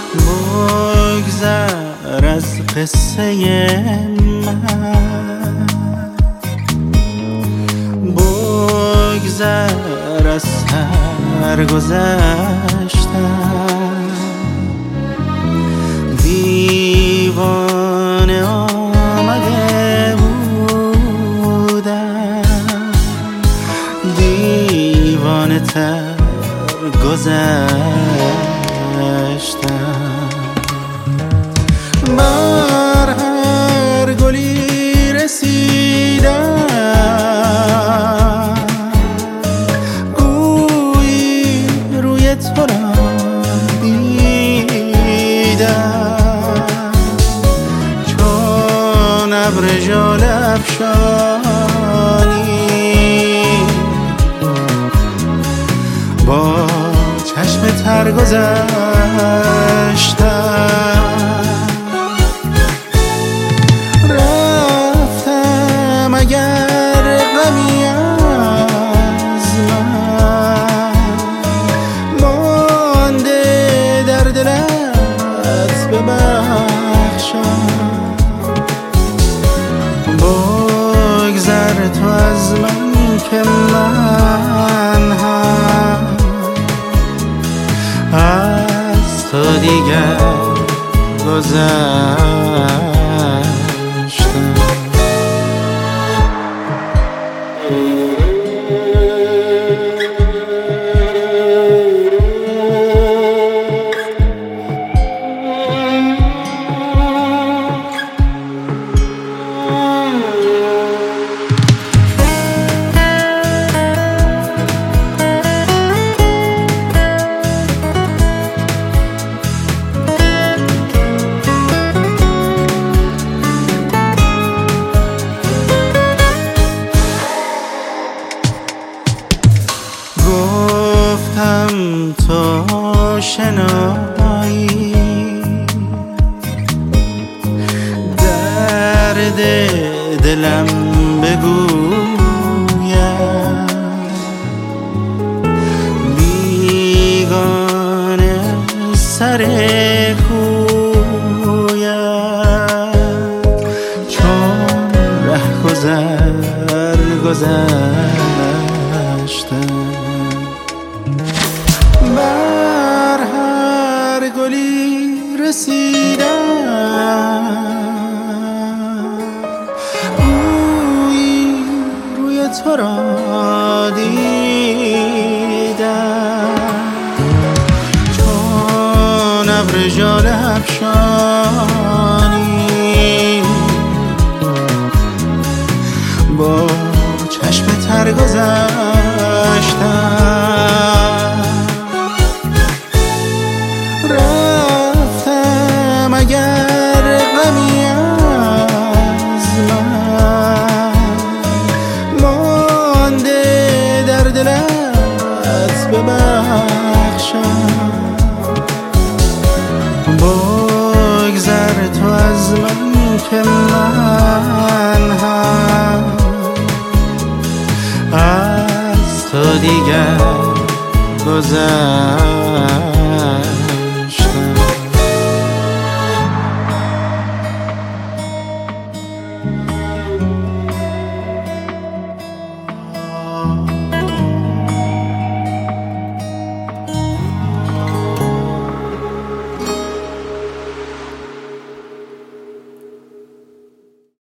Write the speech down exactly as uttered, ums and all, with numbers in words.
بگذر از قصه من، بگذر از سرگذشتم. دیوانه آمده بودم، دیوانه تر گذشتم. بر هر گلی رسیدم، گویی روی تو را دیدم. چون ابر ژاله افشانی با چشم تر گذشتم. رفتم اگر غمی از من مانده در دلت ببخشم. بگذر تو از من که من هم از تو دیگر گذشتم. گفتم تو شنایی درد دلم بگویم. بیگانه سر کویم چون رهگذر گذشتم. بر هر گلی رسیدم، گویی روی تو را دیدم. چون ابر ژاله افشانی با چشم تر گذشتم. رفتم اگر غمی از من مانده در دلت ببخشم. بگذر تو از من که من هم از تو دیگر گذشتم.